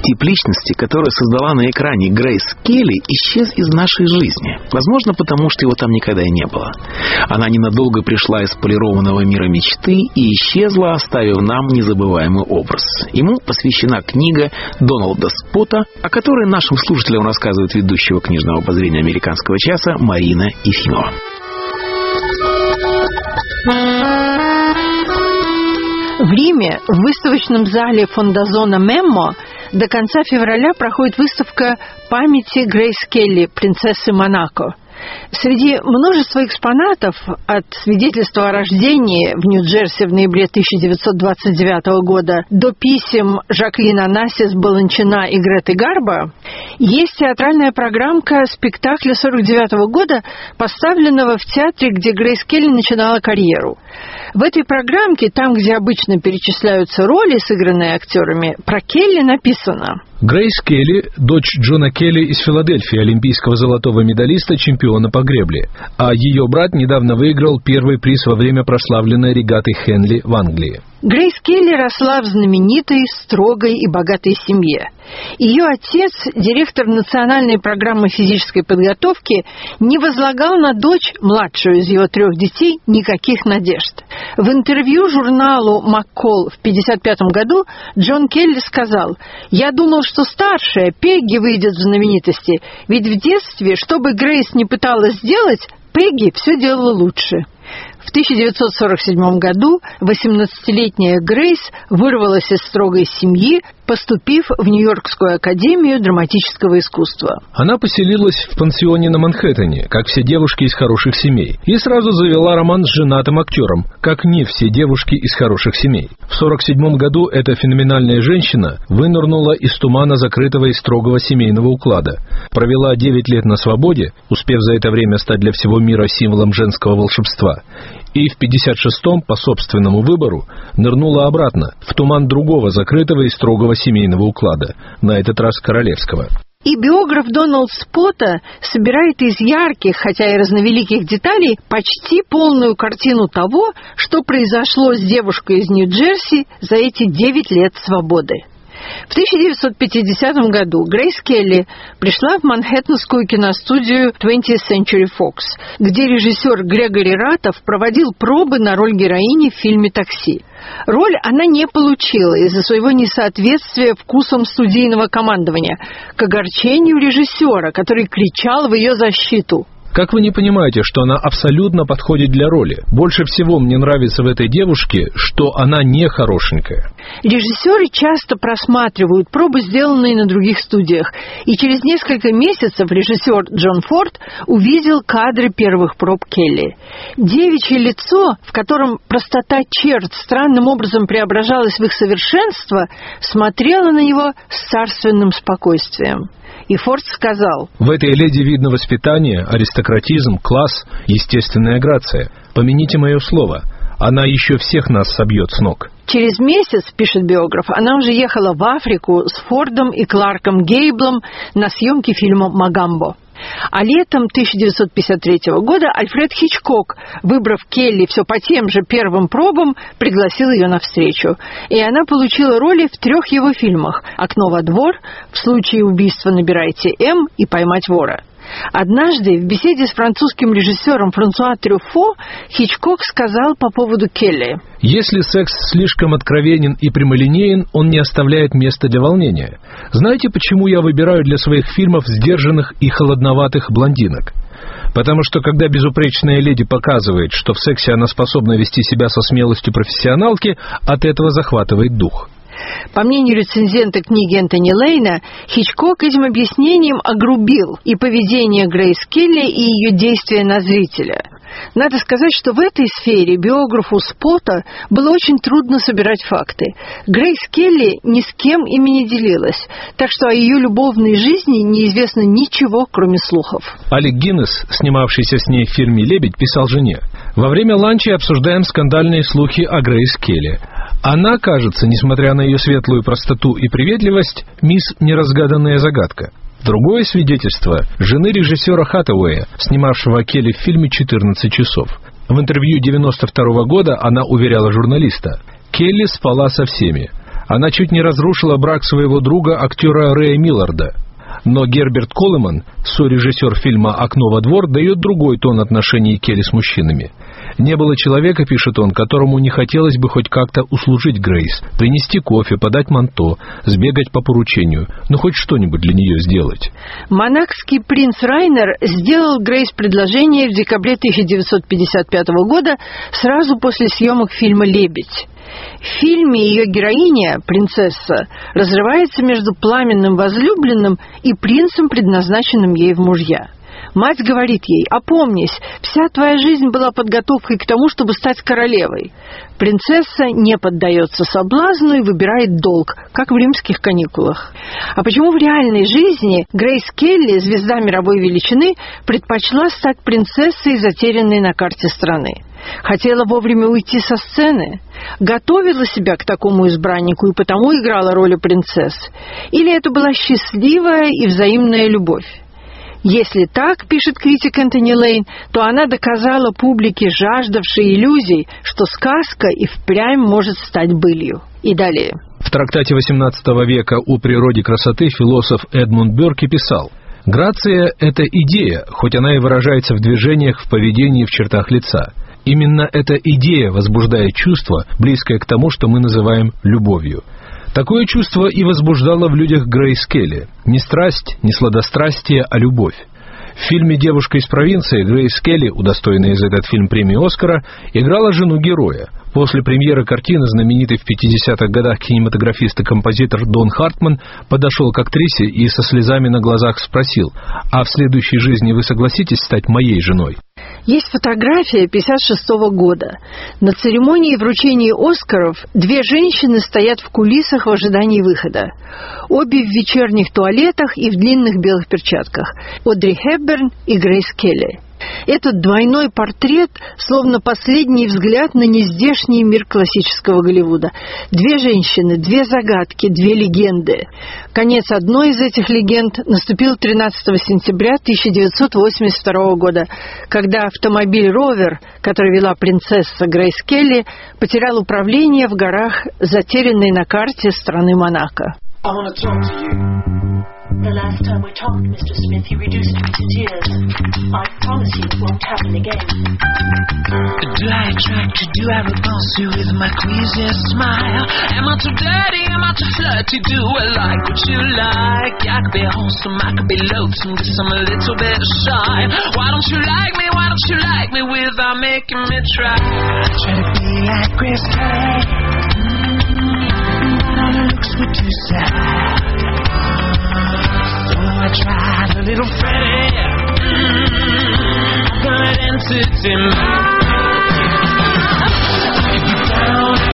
Тип личности, который создала на экране Грейс Келли, исчез из нашей жизни. Возможно, потому что его там никогда и не было. Она ненадолго пришла из полированного мира мечты и исчезла, оставив нам незабываемый образ. Ему посвящена книга Дональда Спота, о которой нашим слушателям рассказывает ведущего книжного обозрения «Американского часа» Марина Ефимова. В Риме в выставочном зале Фондазона Меммо до конца февраля проходит выставка памяти Грейс Келли, принцессы Монако. Среди множества экспонатов, от свидетельства о рождении в Нью-Джерси в ноябре 1929 года до писем Жаклин Онассис, Баланчина и Греты Гарбо, есть театральная программка спектакля 1949 года, поставленного в театре, где Грейс Келли начинала карьеру. В этой программке, там, где обычно перечисляются роли, сыгранные актерами, про Келли написано: Грейс Келли – дочь Джона Келли из Филадельфии, олимпийского золотого медалиста, чемпиона по гребле. А ее брат недавно выиграл первый приз во время прославленной регаты Хенли в Англии. Грейс Келли росла в знаменитой, строгой и богатой семье. Ее отец, директор национальной программы физической подготовки, не возлагал на дочь, младшую из его 3 детей, никаких надежд. В интервью журналу «Маккол» в 1955 году Джон Келли сказал: «Я думал, что старшая, Пегги, выйдет в знаменитости, ведь в детстве, что бы Грейс ни пыталась сделать, Пегги все делала лучше». В 1947 году 18-летняя Грейс вырвалась из строгой семьи, поступив в Нью-Йоркскую академию драматического искусства. Она поселилась в пансионе на Манхэттене, как все девушки из хороших семей, и сразу завела роман с женатым актером, как не все девушки из хороших семей. В 1947 году эта феноменальная женщина вынырнула из тумана закрытого и строгого семейного уклада, провела 9 лет на свободе, успев за это время стать для всего мира символом женского волшебства, и в 1956-м по собственному выбору нырнула обратно в туман другого закрытого и строгого семейного уклада, на этот раз королевского. И биограф Дональд Спота собирает из ярких, хотя и разновеликих деталей, почти полную картину того, что произошло с девушкой из Нью-Джерси за эти 9 лет свободы. В 1950 году Грейс Келли пришла в манхэттенскую киностудию 20th Century Fox, где режиссер Грегори Ратов проводил пробы на роль героини в фильме «Такси». Роль она не получила из-за своего несоответствия вкусам студийного командования, к огорчению режиссера, который кричал в ее защиту. Как вы не понимаете, что она абсолютно подходит для роли? Больше всего мне нравится в этой девушке, что она не хорошенькая. Режиссеры часто просматривают пробы, сделанные на других студиях, и через несколько месяцев режиссер Джон Форд увидел кадры первых проб Келли. Девичье лицо, в котором простота черт странным образом преображалась в их совершенство, смотрело на него с царственным спокойствием. И Форд сказал: «В этой леди видно воспитание, аристократизм, класс, естественная грация. Помяните мое слово, она еще всех нас собьет с ног». Через месяц, пишет биограф, она уже ехала в Африку с Фордом и Кларком Гейблом на съемки фильма «Магамбо». А летом 1953 года Альфред Хичкок, выбрав Келли все по тем же первым пробам, пригласил ее навстречу. И она получила роли в 3 его фильмах: «Окно во двор», «В случае убийства набирайте М» и «Поймать вора». Однажды в беседе с французским режиссером Франсуа Трюффо Хичкок сказал по поводу Келли: «Если секс слишком откровенен и прямолинеен, он не оставляет места для волнения. Знаете, почему я выбираю для своих фильмов сдержанных и холодноватых блондинок? Потому что, когда безупречная леди показывает, что в сексе она способна вести себя со смелостью профессионалки, от этого захватывает дух». По мнению рецензента книги Энтони Лейна, Хичкок этим объяснением огрубил и поведение Грейс Келли, и ее действия на зрителя. Надо сказать, что в этой сфере биографу Спота было очень трудно собирать факты. Грейс Келли ни с кем ими не делилась, так что о ее любовной жизни неизвестно ничего, кроме слухов. Алек Гиннес, снимавшийся с ней в фильме «Лебедь», писал жене: «Во время ланча обсуждаем скандальные слухи о Грейс Келли. Она, кажется, несмотря на ее светлую простоту и приветливость, мисс неразгаданная загадка». Другое свидетельство – жены режиссера Хаттауэя, снимавшего Келли в фильме «14 часов». В интервью 1992 года она уверяла журналиста: «Келли спала со всеми. Она чуть не разрушила брак своего друга, актера Рэя Милларда. Но Герберт Колеман, сорежиссер фильма «Окно во двор», дает другой тон отношений Келли с мужчинами. «Не было человека, — пишет он, — которому не хотелось бы хоть как-то услужить Грейс, принести кофе, подать манто, сбегать по поручению, но хоть что-нибудь для нее сделать». Монакский принц Райнер сделал Грейс предложение в декабре 1955 года, сразу после съемок фильма «Лебедь». В фильме ее героиня, принцесса, разрывается между пламенным возлюбленным и принцем, предназначенным ей в мужья. Мать говорит ей: «Опомнись, вся твоя жизнь была подготовкой к тому, чтобы стать королевой». Принцесса не поддается соблазну и выбирает долг, как в римских каникулах. А почему в реальной жизни Грейс Келли, звезда мировой величины, предпочла стать принцессой, затерянной на карте страны? Хотела вовремя уйти со сцены? Готовила себя к такому избраннику и потому играла роли принцесс? Или это была счастливая и взаимная любовь? Если так, пишет критик Энтони Лейн, то она доказала публике, жаждавшей иллюзий, что сказка и впрямь может стать былью. И далее. В трактате XVIII века «О природе красоты» философ Эдмунд Бёрке писал: «Грация — это идея, хоть она и выражается в движениях, в поведении, в чертах лица. Именно эта идея возбуждает чувство, близкое к тому, что мы называем любовью». Такое чувство и возбуждало в людях Грейс Келли. Не страсть, не сладострастие, а любовь. В фильме «Девушка из провинции» Грейс Келли, удостоенная за этот фильм премии «Оскара», играла жену героя. После премьеры картины знаменитый в 50-х годах кинематографист и композитор Дон Хартман подошел к актрисе и со слезами на глазах спросил: «А в следующей жизни вы согласитесь стать моей женой?» Есть фотография 1956 года. На церемонии вручения «Оскаров» две женщины стоят в кулисах в ожидании выхода. Обе в вечерних туалетах и в длинных белых перчатках. Одри Хепберн и Грейс Келли. Этот двойной портрет словно последний взгляд на нездешний мир классического Голливуда. Две женщины, две загадки, две легенды. Конец одной из этих легенд наступил 13 сентября 1982 года, когда автомобиль «Ровер», который вела принцесса Грейс Келли, потерял управление в горах, затерянной на карте страны Монако. The last time we talked, Mr. Smith, you reduced me to tears. I promise you it won't happen again. Do I attract you? Do I repulse you with my queasy smile? Am I too dirty? Am I too flirty? Do I like what you like? I could be wholesome, I could be loathsome, guess I'm a little bit shy. Why don't you like me? Why don't you like me without making me try? Try to be like Grace Kelly, but all the looks were too sad. I tried a little Freddie, but entity.